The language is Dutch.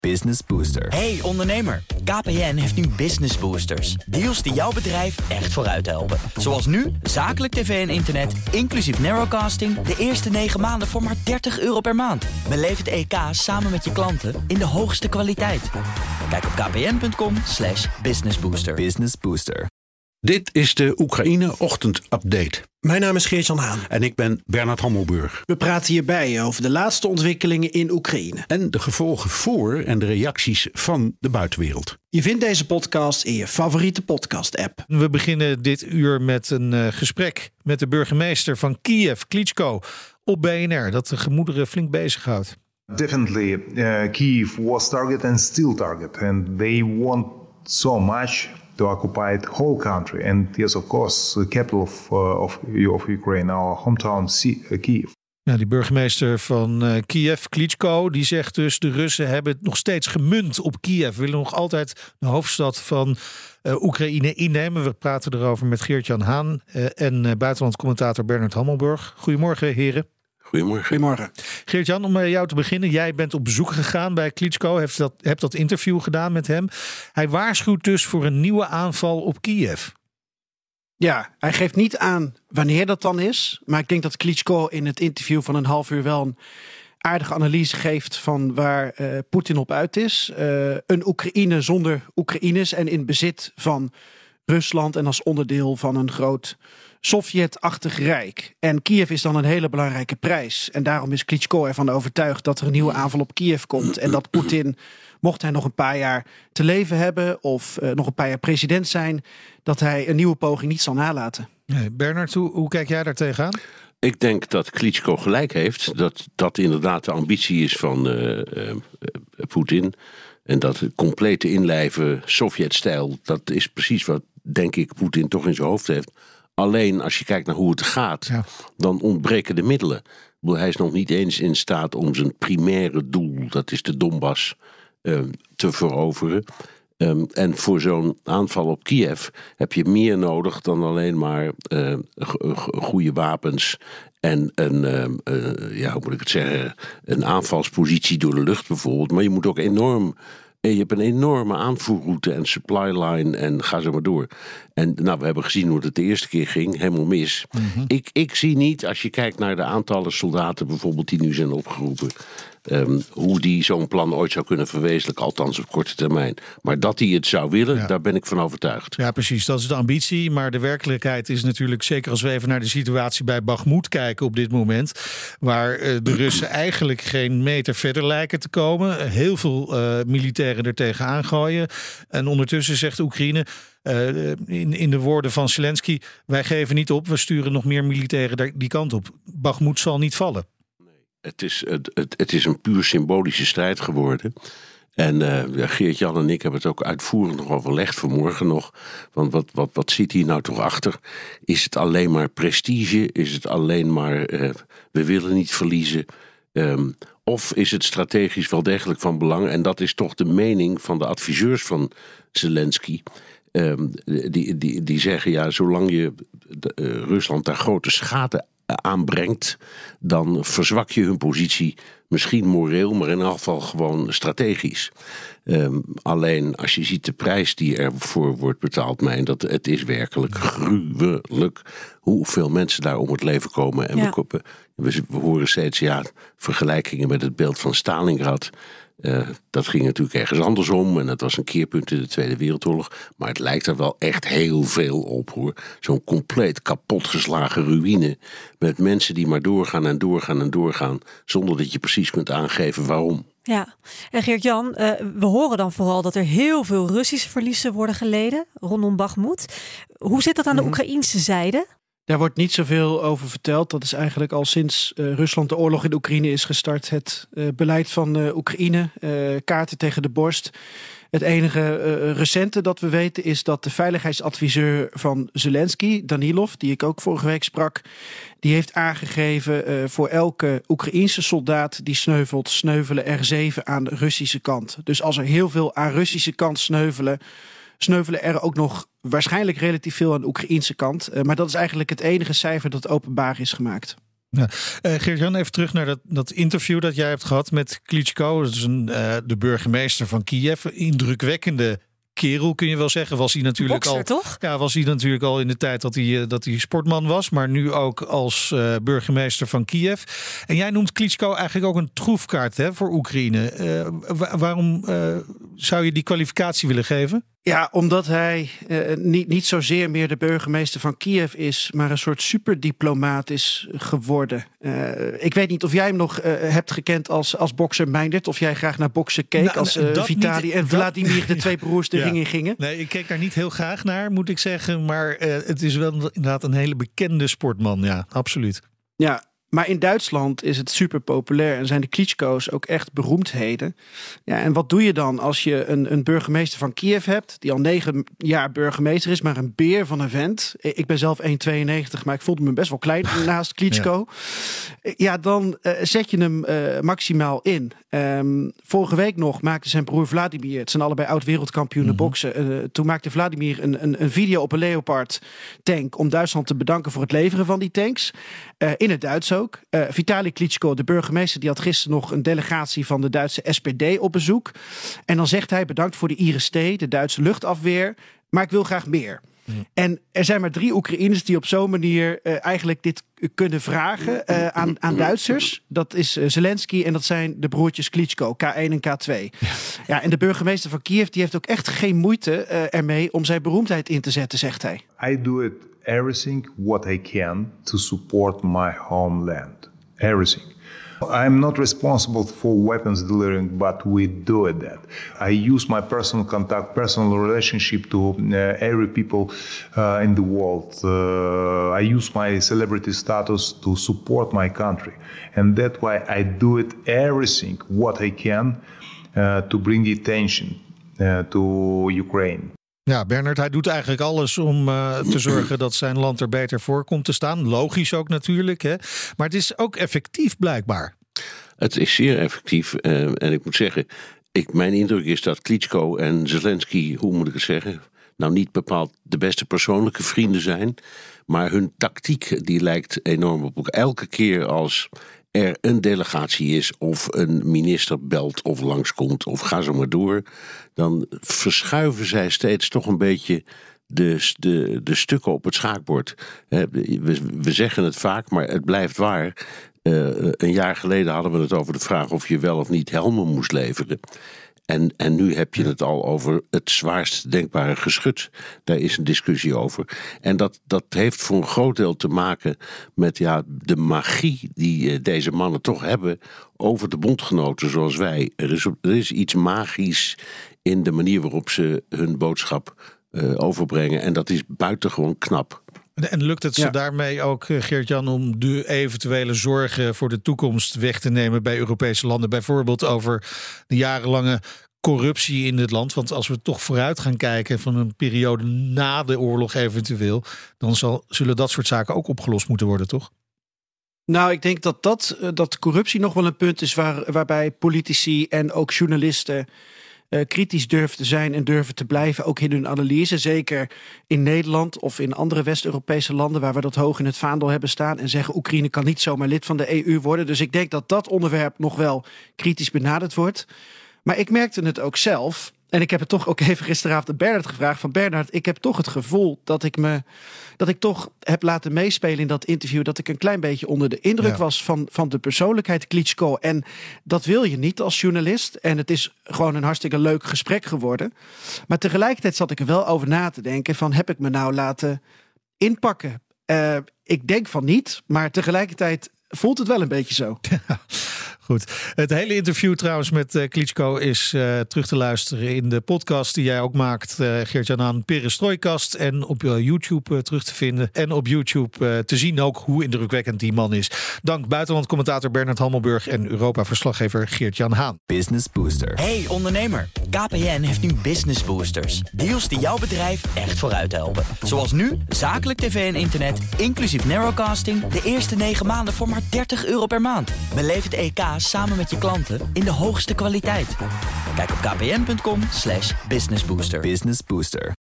Business Booster. Hey ondernemer, KPN heeft nu Business Boosters. Deals die jouw bedrijf echt vooruit helpen. Zoals nu, zakelijk tv en internet, inclusief narrowcasting... de eerste 9 maanden voor maar €30 per maand. Beleef het EK samen met je klanten in de hoogste kwaliteit. Kijk op kpn.com/businessbooster. Business Booster. Dit is de Oekraïne-ochtend-update. Mijn naam is Geert-Jan Haan. En ik ben Bernard Hammelburg. We praten hierbij over de laatste ontwikkelingen in Oekraïne. En de gevolgen voor en de reacties van de buitenwereld. Je vindt deze podcast in je favoriete podcast-app. We beginnen dit uur met een gesprek met de burgemeester van Kiev, Klitschko, op BNR, dat de gemoederen flink bezighoudt. Definitely, Kiev was target and still target. And they want so much to occupy the whole country. And yes, of course, the capital of Ukraine, our hometown, Kiev. Ja, die burgemeester van Kiev, Klitschko, die zegt dus... de Russen hebben het nog steeds gemunt op Kiev. Willen nog altijd de hoofdstad van Oekraïne innemen. We praten erover met Geert-Jan Haan en buitenlandcommentator Bernard Hammelburg. Goedemorgen, heren. Goedemorgen. Geert-Jan, om met jou te beginnen. Jij bent op bezoek gegaan bij Klitschko. Hebt dat interview gedaan met hem. Hij waarschuwt dus voor een nieuwe aanval op Kiev. Ja, hij geeft niet aan wanneer dat dan is. Maar ik denk dat Klitschko in het interview van een half uur wel een aardige analyse geeft van waar Poetin op uit is. Een Oekraïne zonder Oekraïners en in bezit van Rusland en als onderdeel van een groot Sovjet-achtig rijk. En Kiev is dan een hele belangrijke prijs. En daarom is Klitschko ervan overtuigd dat er een nieuwe aanval op Kiev komt. En dat Poetin, mocht hij nog een paar jaar te leven hebben of nog een paar jaar president zijn, dat hij een nieuwe poging niet zal nalaten. Nee, Bernard, hoe kijk jij daar tegenaan? Ik denk dat Klitschko gelijk heeft. Dat inderdaad de ambitie is van Poetin. En dat het complete inlijven Sovjet-stijl, dat is precies wat, denk ik, Poetin toch in zijn hoofd heeft. Alleen als je kijkt naar hoe het gaat, dan ontbreken de middelen. Hij is nog niet eens in staat om zijn primaire doel, dat is de Donbass, te veroveren. En voor zo'n aanval op Kiev heb je meer nodig dan alleen maar goede wapens en een aanvalspositie door de lucht bijvoorbeeld. Maar je moet ook je hebt een enorme aanvoerroute en supply line en ga zo maar door. En we hebben gezien hoe het de eerste keer ging, helemaal mis. Mm-hmm. Ik zie niet, als je kijkt naar de aantallen soldaten bijvoorbeeld die nu zijn opgeroepen, hoe die zo'n plan ooit zou kunnen verwezenlijken, althans op korte termijn. Maar dat hij het zou willen, daar ben ik van overtuigd. Ja, precies. Dat is de ambitie. Maar de werkelijkheid is natuurlijk, zeker als we even naar de situatie bij Bakhmut kijken op dit moment, waar de Russen eigenlijk geen meter verder lijken te komen. Heel veel militairen er tegenaan gooien. En ondertussen zegt Oekraïne, in de woorden van Zelensky, wij geven niet op, we sturen nog meer militairen die kant op. Bakhmut zal niet vallen. Het is een puur symbolische strijd geworden. En Geert-Jan en ik hebben het ook uitvoerig nog overlegd vanmorgen nog. Want wat zit hier nou toch achter? Is het alleen maar prestige? Is het alleen maar we willen niet verliezen? Of is het strategisch wel degelijk van belang? En dat is toch de mening van de adviseurs van Zelensky. Die zeggen, ja, zolang je Rusland daar grote schade aanbrengt, dan verzwak je hun positie misschien moreel, maar in elk geval gewoon strategisch. Alleen als je ziet de prijs die ervoor wordt betaald, het is werkelijk gruwelijk hoeveel mensen daar om het leven komen. En we horen steeds vergelijkingen met het beeld van Stalingrad. Dat ging natuurlijk ergens andersom en dat was een keerpunt in de Tweede Wereldoorlog. Maar het lijkt er wel echt heel veel op, hoor. Zo'n compleet kapotgeslagen ruïne met mensen die maar doorgaan en doorgaan en doorgaan, zonder dat je precies kunt aangeven waarom. Ja, en Geert-Jan, we horen dan vooral dat er heel veel Russische verliezen worden geleden rondom Bakhmut. Hoe zit dat aan de Oekraïnse zijde? Daar wordt niet zoveel over verteld. Dat is eigenlijk al sinds Rusland de oorlog in Oekraïne is gestart. Het beleid van Oekraïne, kaarten tegen de borst. Het enige recente dat we weten is dat de veiligheidsadviseur van Zelensky, Danilov, die ik ook vorige week sprak, die heeft aangegeven voor elke Oekraïense soldaat die sneuvelt, sneuvelen er 7 aan de Russische kant. Dus als er heel veel aan Russische kant sneuvelen er ook nog waarschijnlijk relatief veel aan de Oekraïense kant. Maar dat is eigenlijk het enige cijfer dat openbaar is gemaakt. Ja. Geert-Jan, even terug naar dat interview dat jij hebt gehad met Klitschko. Dat is de burgemeester van Kiev. Een indrukwekkende kerel, kun je wel zeggen. Was hij natuurlijk Bokser, toch? Ja, was hij natuurlijk al in de tijd dat hij sportman was, maar nu ook als burgemeester van Kiev. En jij noemt Klitschko eigenlijk ook een troefkaart, hè, voor Oekraïne. Waarom zou je die kwalificatie willen geven? Ja, omdat hij niet zozeer meer de burgemeester van Kiev is, maar een soort superdiplomaat is geworden. Ik weet niet of jij hem nog hebt gekend als bokser Meindert, of jij graag naar boksen keek als Vitali en Vladimir, de twee broers, de ring in gingen. Nee, ik keek daar niet heel graag naar, moet ik zeggen. Maar het is wel inderdaad een hele bekende sportman, ja, absoluut. Ja. Maar in Duitsland is het super populair en zijn de Klitschko's ook echt beroemdheden. Ja, en wat doe je dan als je een burgemeester van Kiev hebt, die al 9 jaar burgemeester is, maar een beer van een vent. Ik ben zelf 1,92, maar ik voelde me best wel klein naast Klitschko. Ja, dan zet je hem maximaal in. Vorige week nog maakte zijn broer Vladimir, het zijn allebei oud-wereldkampioenen boksen. Toen maakte Vladimir een video op een Leopard tank om Duitsland te bedanken voor het leveren van die tanks. In het Duits ook. Vitali Klitschko, de burgemeester, die had gisteren nog een delegatie van de Duitse SPD op bezoek. En dan zegt hij: bedankt voor de IRIS-T, de Duitse luchtafweer, maar ik wil graag meer. En er zijn maar 3 Oekraïners die op zo'n manier eigenlijk dit kunnen vragen aan Duitsers. Dat is Zelensky en dat zijn de broertjes Klitschko, K1 en K2. Ja, en de burgemeester van Kiev die heeft ook echt geen moeite ermee om zijn beroemdheid in te zetten, zegt hij. I do it everything what I can to support my homeland. Everything. I'm not responsible for weapons delivering, but we do it that. I use my personal contact, personal relationship to every people in the world. I use my celebrity status to support my country. And that's why I do it everything what I can to bring attention to Ukraine. Ja, Bernard, hij doet eigenlijk alles om te zorgen dat zijn land er beter voor komt te staan. Logisch ook natuurlijk, hè? Maar het is ook effectief blijkbaar. Het is zeer effectief en ik moet zeggen, mijn indruk is dat Klitschko en Zelensky, hoe moet ik het zeggen, nou niet bepaald de beste persoonlijke vrienden zijn, maar hun tactiek die lijkt enorm op elkaar. Elke keer als er een delegatie is of een minister belt of langskomt of ga zo maar door, dan verschuiven zij steeds toch een beetje de stukken op het schaakbord. We zeggen het vaak, maar het blijft waar. Een jaar geleden hadden we het over de vraag of je wel of niet helmen moest leveren. En nu heb je het al over het zwaarst denkbare geschut. Daar is een discussie over. En dat heeft voor een groot deel te maken met de magie die deze mannen toch hebben over de bondgenoten zoals wij. Er is iets magisch in de manier waarop ze hun boodschap overbrengen. En dat is buitengewoon knap. En lukt het ze daarmee ook, Geert-Jan, om de eventuele zorgen voor de toekomst weg te nemen bij Europese landen? Bijvoorbeeld over de jarenlange corruptie in het land. Want als we toch vooruit gaan kijken van een periode na de oorlog eventueel, dan zullen dat soort zaken ook opgelost moeten worden, toch? Nou, ik denk dat corruptie nog wel een punt is waarbij politici en ook journalisten kritisch durven te zijn en durven te blijven, ook in hun analyse. Zeker in Nederland of in andere West-Europese landen waar we dat hoog in het vaandel hebben staan en zeggen Oekraïne kan niet zomaar lid van de EU worden. Dus ik denk dat onderwerp nog wel kritisch benaderd wordt. Maar ik merkte het ook zelf. En ik heb het toch ook even gisteravond aan Bernard gevraagd. Van Bernard, ik heb toch het gevoel dat ik toch heb laten meespelen in dat interview. Dat ik een klein beetje onder de indruk was van de persoonlijkheid Klitschko. En dat wil je niet als journalist. En het is gewoon een hartstikke leuk gesprek geworden. Maar tegelijkertijd zat ik er wel over na te denken van, heb ik me nou laten inpakken? Ik denk van niet, maar tegelijkertijd voelt het wel een beetje zo. Goed. Het hele interview trouwens met Klitschko is terug te luisteren in de podcast die jij ook maakt, Geert-Jan aan Perestrojkast, en op YouTube terug te vinden. En op YouTube te zien ook hoe indrukwekkend die man is. Dank buitenlandcommentator Bernard Hammelburg en Europa-verslaggever Geert-Jan Haan. Business Booster. Hey ondernemer, KPN heeft nu Business Boosters. Deals die jouw bedrijf echt vooruit helpen. Zoals nu, zakelijk tv en internet, inclusief narrowcasting, de eerste 9 maanden voor maar €30 per maand. Beleef het EK samen met je klanten in de hoogste kwaliteit. Kijk op kpn.com/businessbooster. Business Booster.